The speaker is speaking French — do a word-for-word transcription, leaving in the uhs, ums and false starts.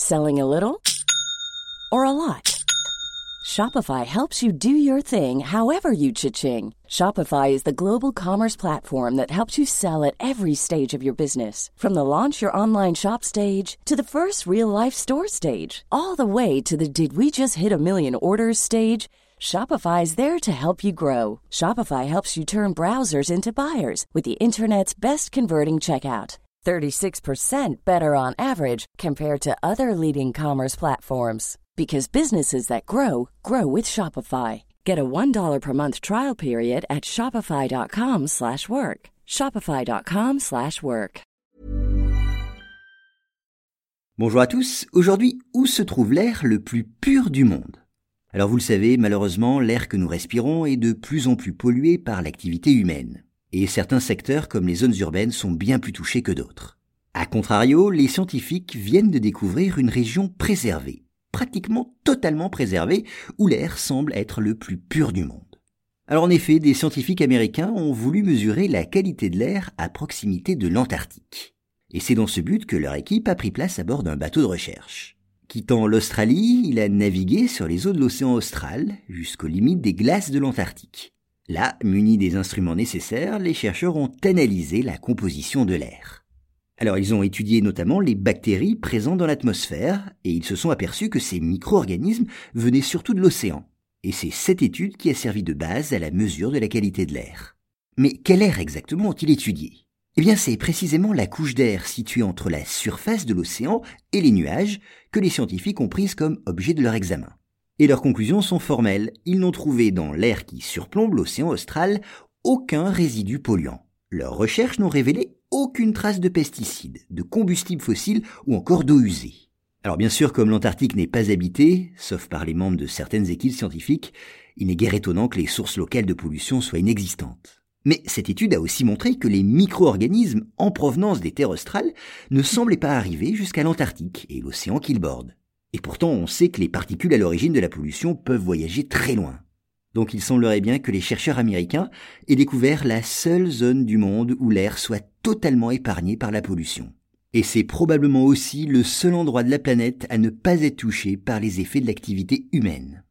Selling a little or a lot? Shopify helps you do your thing however you cha-ching. Shopify is the global commerce platform that helps you sell at every stage of your business. From the launch your online shop stage to the first real-life store stage, all the way to the did we just hit a million orders stage. Shopify is there to help you grow. Shopify helps you turn browsers into buyers with the internet's best converting checkout. thirty-six percent better on average compared to other leading commerce platforms. Because businesses that grow, grow with Shopify. Get a one dollar per month trial period at shopify.com slash work. Shopify.com slash work. Bonjour à tous. Aujourd'hui, où se trouve l'air le plus pur du monde ? Alors vous le savez, malheureusement, l'air que nous respirons est de plus en plus pollué par l'activité humaine. Et certains secteurs comme les zones urbaines sont bien plus touchés que d'autres. A contrario, les scientifiques viennent de découvrir une région préservée, pratiquement totalement préservée, où l'air semble être le plus pur du monde. Alors en effet, des scientifiques américains ont voulu mesurer la qualité de l'air à proximité de l'Antarctique. Et c'est dans ce but que leur équipe a pris place à bord d'un bateau de recherche. Quittant l'Australie, il a navigué sur les eaux de l'océan austral jusqu'aux limites des glaces de l'Antarctique. Là, munis des instruments nécessaires, les chercheurs ont analysé la composition de l'air. Alors ils ont étudié notamment les bactéries présentes dans l'atmosphère et ils se sont aperçus que ces micro-organismes venaient surtout de l'océan. Et c'est cette étude qui a servi de base à la mesure de la qualité de l'air. Mais quel air exactement ont-ils étudié ? Eh bien c'est précisément la couche d'air située entre la surface de l'océan et les nuages que les scientifiques ont prise comme objet de leur examen. Et leurs conclusions sont formelles. Ils n'ont trouvé dans l'air qui surplombe l'océan austral aucun résidu polluant. Leurs recherches n'ont révélé aucune trace de pesticides, de combustibles fossiles ou encore d'eau usée. Alors bien sûr, comme l'Antarctique n'est pas habitée, sauf par les membres de certaines équipes scientifiques, il n'est guère étonnant que les sources locales de pollution soient inexistantes. Mais cette étude a aussi montré que les micro-organismes en provenance des terres australes ne semblaient pas arriver jusqu'à l'Antarctique et l'océan qu'il borde. Et pourtant, on sait que les particules à l'origine de la pollution peuvent voyager très loin. Donc il semblerait bien que les chercheurs américains aient découvert la seule zone du monde où l'air soit totalement épargné par la pollution. Et c'est probablement aussi le seul endroit de la planète à ne pas être touché par les effets de l'activité humaine.